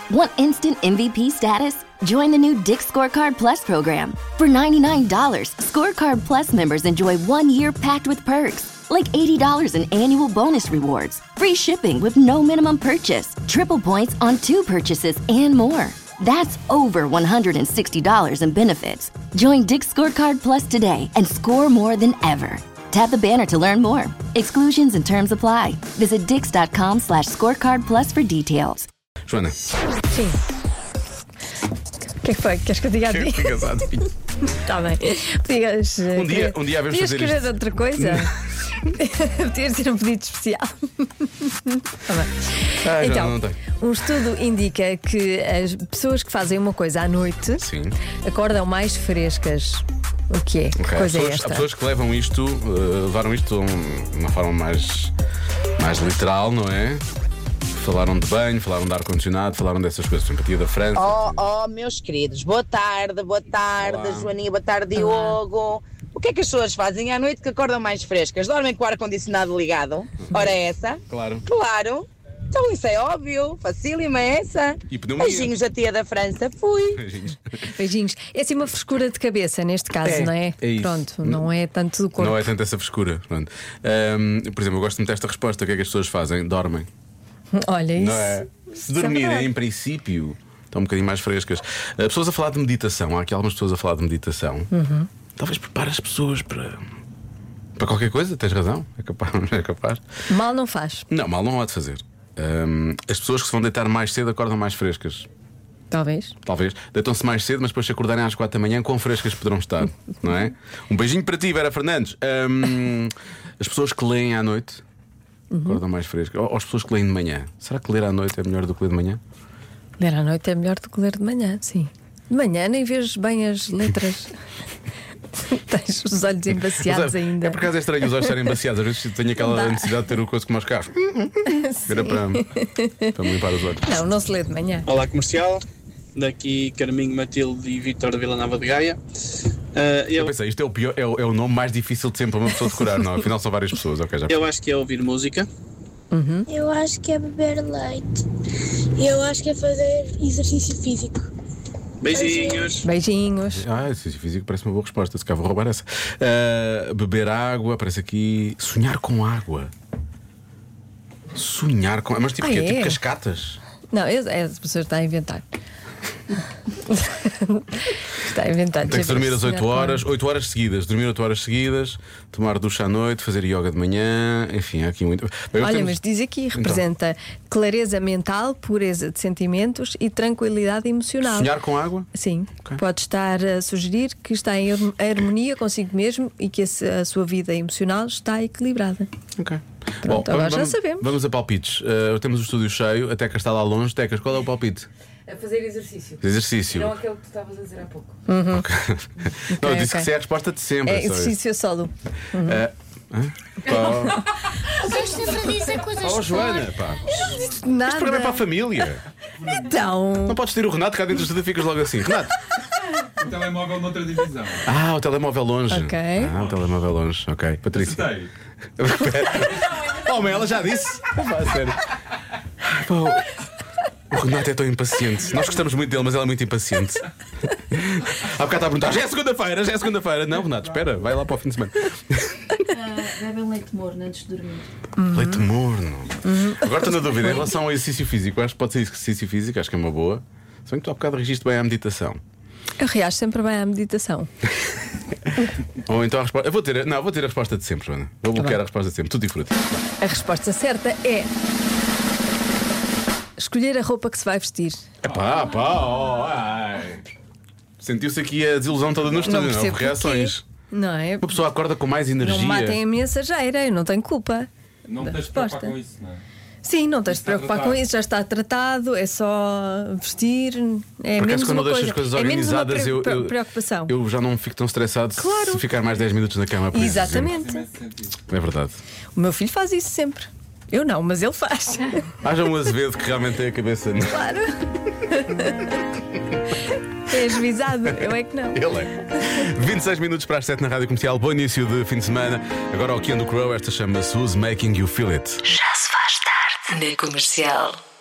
Want instant MVP status? Join the new Dick's Scorecard Plus program. For $99, Scorecard Plus members enjoy 1 year packed with perks, like $80 in annual bonus rewards, free shipping with no minimum purchase, triple points on 2 purchases, and more. That's over $160 in benefits. Join Dick's Scorecard Plus today and score more than ever. Tap the banner to learn more. Exclusions and terms apply. Visit dix.com/scorecardplus for details. Joana. Sim. O que é que foi? Queres que eu diga a ti? Fica casado. Está bem. Podias. Um dia havemos podias fazer querer isto. outra coisa? Podias ter um pedido especial. Tá bem. Então, não tem. um estudo indica que as pessoas que fazem uma coisa à noite Sim. acordam mais frescas. O que é? Que Okay. coisa é Há esta? pessoas que levam isto, levaram isto de uma forma mais literal, não é? Falaram de banho, falaram de ar-condicionado, falaram dessas coisas, simpatia da França. Meus queridos, boa tarde, Olá. Joaninha, boa tarde, Diogo. O que é que as pessoas fazem à noite que acordam mais frescas? Dormem com o ar-condicionado ligado? Ora é essa? Claro. Claro. Então isso é óbvio, facílima é essa. E pneumonia. Beijinhos da tia da França, fui. Beijinhos. Beijinhos. É assim uma frescura de cabeça neste caso, não é? É isso. Pronto, não é tanto do corpo. Não é tanto essa frescura. Pronto. Por exemplo, eu gosto muito desta resposta. O que é que as pessoas fazem? Dormem. Olha isso. Não é? Se Isso é dormirem, verdade. em princípio, estão um bocadinho mais frescas. Pessoas a falar de meditação. Há aqui algumas pessoas a falar de meditação. Talvez prepare as pessoas para qualquer coisa. Tens razão. É capaz. É capaz. Mal não faz, Não, mal não há de fazer. As pessoas que se vão deitar mais cedo acordam mais frescas. talvez. Talvez. Deitam-se mais cedo, mas depois se acordarem às 4 da manhã, quão frescas poderão estar, não é? Um beijinho para ti, Vera Fernandes. As pessoas que leem à noite acordam mais frescas. Ou as pessoas que leem de manhã. Será que ler à noite é melhor do que ler de manhã? Ler à noite é melhor do que ler de manhã, sim. De manhã nem vês bem as letras. Tens os olhos embaciados Mas ainda. É por acaso é estranho os olhos estarem embaciados. Às vezes tenho aquela Dá. necessidade de ter o coisa como aos carros. Era para me limpar os olhos. Não, não se lê de manhã. Olá comercial, daqui Carminho, Matilde e Vítor da Vila Nova de Gaia. Eu pensei, isto é o pior, é o nome mais difícil de sempre para uma pessoa decorar. Não, afinal são várias pessoas. Ok, já. Eu acho que é ouvir música. Eu acho que é beber leite. Eu acho que é fazer exercício físico. Beijinhos. Beijinhos. Exercício físico parece uma boa resposta. Se cá vou roubar essa. Beber água, aparece aqui. Sonhar com água. Sonhar com. Mas tipo, Ah, que é? é? Tipo cascatas. Não, as pessoas estão a inventar. Está a inventar. Tem que dormir às 8 horas, 8 horas seguidas. Dormir 8 horas seguidas, tomar ducha à noite, fazer yoga de manhã. Enfim, há aqui muito. Bem, Olha, temos- mas diz aqui, representa clareza mental, pureza de sentimentos e tranquilidade emocional. Sonhar com água? Sim, Ok. pode estar a sugerir que está em harmonia consigo mesmo e que a sua vida emocional está equilibrada. Ok. Pronto, agora já sabemos. Vamos a palpites. Temos o estúdio cheio, a Teca está lá longe. Tecas, qual é o palpite? A fazer exercício. Exercício. Não aquele que tu estavas a dizer há pouco. Ok. Não, eu disse ok. que isso é a resposta de sempre. É só isso. exercício solo. Tens sempre a dizer coisas Oh, Joana, pá. Nada. Este programa é para a família. Então. Não podes ter o Renato cá dentro do estúdio e ficas logo assim. Renato. O telemóvel noutra divisão. O telemóvel longe. Ok. O telemóvel longe. Ok. Patrícia. Acertei. Oh, mas ela já disse. Pá, sério. Pá, o Renato é tão impaciente. Nós gostamos muito dele, mas ele é muito impaciente. Há bocado está a perguntar: já é segunda-feira, já é segunda-feira. Não, Renato, espera, vai lá para o fim de semana. Bebem leite morno antes de dormir. Leite morno. Agora estou na dúvida em relação ao exercício físico. Acho que pode ser exercício físico, acho que é uma boa. Se bem que tu há bocado registe bem à meditação. Eu reajo sempre bem à meditação. Ou então a resposta. Vou ter a resposta de sempre, Joana. Vou bloquear a resposta de sempre. Tudo e fruta. A resposta certa é escolher a roupa que se vai vestir. Sentiu-se aqui a desilusão toda no estúdio, não? percebo Houve reações. porquê. Não é? Uma pessoa acorda com mais energia. Não matem a mensageira, eu não tenho culpa. Não Da tens de preocupar resposta. com isso, não é? Sim, não tens de Está preocupar tratado. com isso, já está tratado, é só vestir. É Por menos acaso, quando uma eu deixo coisa. as coisas é menos uma organizadas, preocupação. eu já não fico tão estressado Claro. se ficar mais 10 minutos na cama. Por exemplo. Exatamente. Imenso sentido. É verdade. O meu filho faz isso sempre. Eu não, mas ele faz. Haja um Azevedo que realmente tem a cabeça. Claro. É ajuizado, eu é que não. Ele é. 26 minutos para as 7 na Rádio Comercial. Bom início de fim de semana. Agora ao Keanu Crow, esta chama-se Who's Making You Feel It. Já se faz tarde na Comercial.